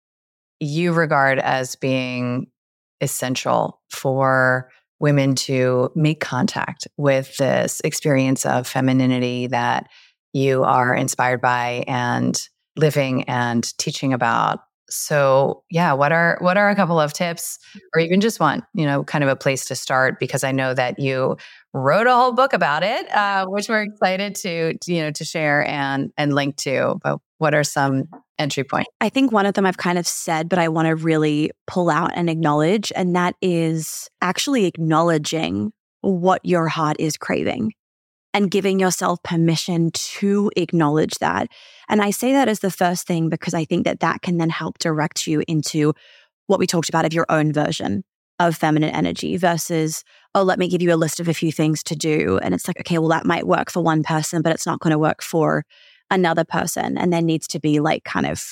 you regard as being essential for women to make contact with this experience of femininity that you are inspired by and living and teaching about. So yeah, what are a couple of tips, or even just one, kind of a place to start? Because I know that you wrote a whole book about it, which we're excited to share and link to. But what are some entry points? I think one of them I've kind of said, but I want to really pull out and acknowledge, and that is actually acknowledging what your heart is craving. and giving yourself permission to acknowledge that. And I say that as the first thing because I think that that can then help direct you into what we talked about of your own version of feminine energy versus, oh, let me give you a list of a few things to do. And it's like, okay, well, that might work for one person, but it's not going to work for another person. And there needs to be like kind of,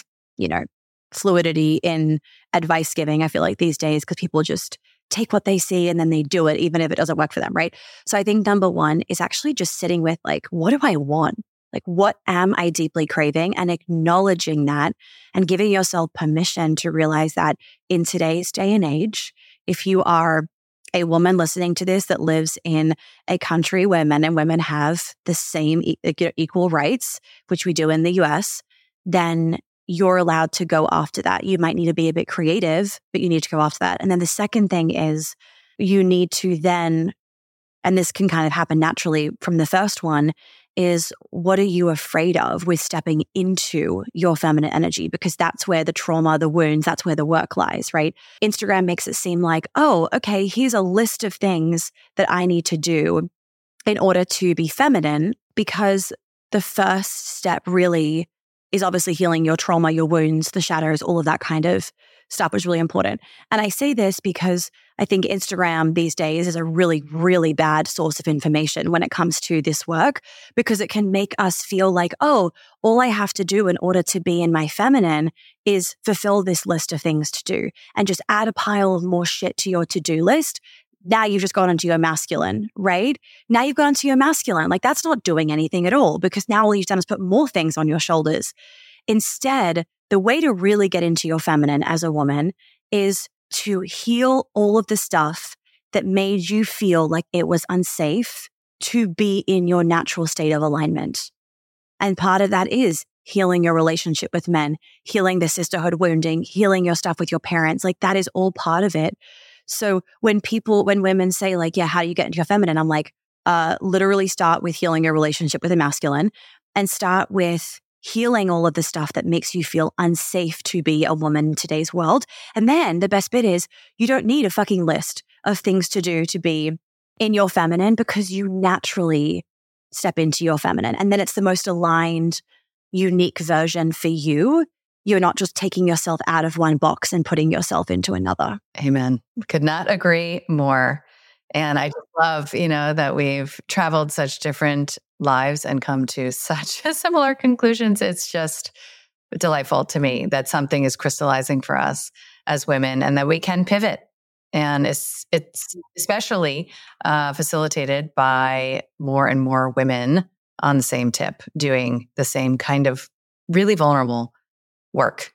fluidity in advice giving. I feel like these days, because people just take what they see and then they do it, even if it doesn't work for them, right? So I think number one is actually just sitting with like, what do I want? Like, what am I deeply craving? And acknowledging that and giving yourself permission to realize that in today's day and age, if you are a woman listening to this that lives in a country where men and women have the same equal rights, which we do in the US, then you're allowed to go after that. You might need to be a bit creative, but you need to go after that. And then the second thing is you need to then, and this can kind of happen naturally from the first one, is what are you afraid of with stepping into your feminine energy? Because that's where the trauma, the wounds, that's where the work lies, right? Instagram makes it seem like, oh, okay, here's a list of things that I need to do in order to be feminine, because the first step really is obviously healing your trauma, your wounds, the shadows, all of that kind of stuff was really important. And I say this because I think Instagram these days is a really, really bad source of information when it comes to this work, because it can make us feel like, oh, all I have to do in order to be in my feminine is fulfill this list of things to do and just add a pile of more shit to your to-do list. Now you've just gone into your masculine, right? Now you've gone into your masculine. Like, that's not doing anything at all, because now all you've done is put more things on your shoulders. Instead, the way to really get into your feminine as a woman is to heal all of the stuff that made you feel like it was unsafe to be in your natural state of alignment. And part of that is healing your relationship with men, healing the sisterhood wounding, healing your stuff with your parents. Like, that is all part of it. So when women say like, yeah, how do you get into your feminine? I'm like, literally start with healing your relationship with a masculine and start with healing all of the stuff that makes you feel unsafe to be a woman in today's world. And then the best bit is you don't need a fucking list of things to do to be in your feminine, because you naturally step into your feminine. And then it's the most aligned, unique version for you. You're not just taking yourself out of one box and putting yourself into another. Amen. Could not agree more. And I just love, that we've traveled such different lives and come to such similar conclusions. It's just delightful to me that something is crystallizing for us as women and that we can pivot. And it's especially facilitated by more and more women on the same tip, doing the same kind of really vulnerable work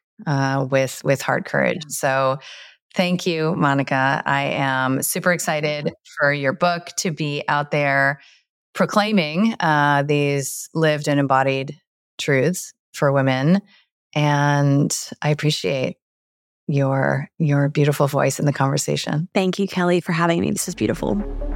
with heart courage. Yeah. So thank you, Monica. I am super excited for your book to be out there proclaiming these lived and embodied truths for women. And I appreciate your beautiful voice in the conversation. Thank you, Kelly, for having me. This is beautiful.